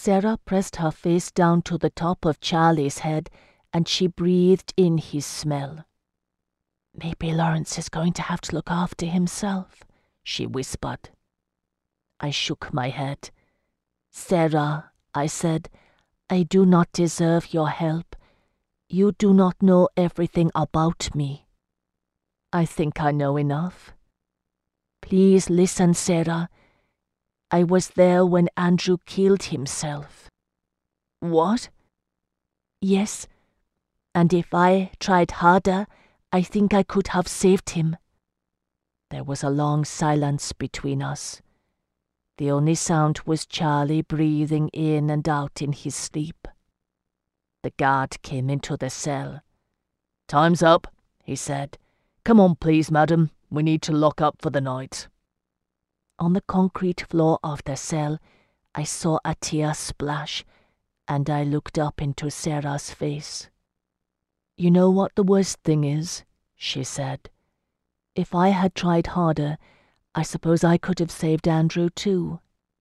Sarah pressed her face down to the top of Charlie's head and she breathed in his smell. "Maybe Lawrence is going to have to look after himself," she whispered. I shook my head. "Sarah," I said, "I do not deserve your help. You do not know everything about me." "I think I know enough." "Please listen, Sarah. I was there when Andrew killed himself." "What?" "Yes, and if I tried harder, I think I could have saved him." There was a long silence between us. The only sound was Charlie breathing in and out in his sleep. The guard came into the cell. "Time's up," he said. "Come on, please, madam. We need to lock up for the night." On the concrete floor of the cell, I saw a tear splash, and I looked up into Sarah's face. "You know what the worst thing is?" she said. "If I had tried harder, I suppose I could have saved Andrew too."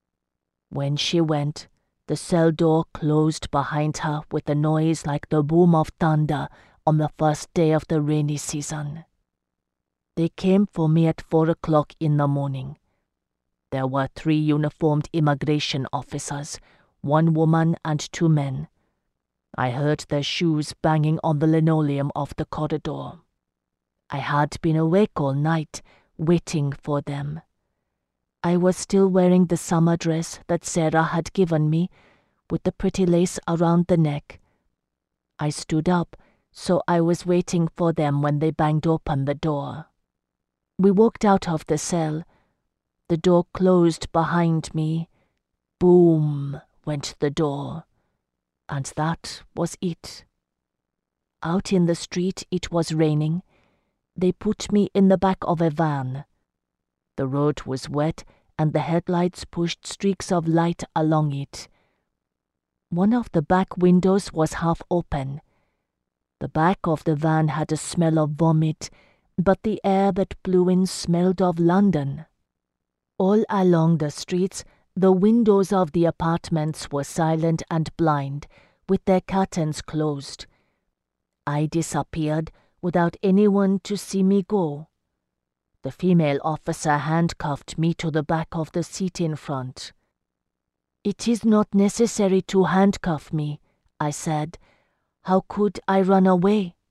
When she went, the cell door closed behind her with a noise like the boom of thunder on the first day of the rainy season. They came for me at 4 o'clock in the morning. There were 3 uniformed immigration officers, 1 woman and 2 men. I heard their shoes banging on the linoleum of the corridor. I had been awake all night, waiting for them. I was still wearing the summer dress that Sarah had given me, with the pretty lace around the neck. I stood up, so I was waiting for them when they banged open the door. We walked out of the cell. The door closed behind me. Boom went the door. And that was it. Out in the street it was raining. They put me in the back of a van. The road was wet and the headlights pushed streaks of light along it. One of the back windows was half open. The back of the van had a smell of vomit, but the air that blew in smelled of London. All along the streets, the windows of the apartments were silent and blind, with their curtains closed. I disappeared without anyone to see me go. The female officer handcuffed me to the back of the seat in front. "It is not necessary to handcuff me," I said. "How could I run away?"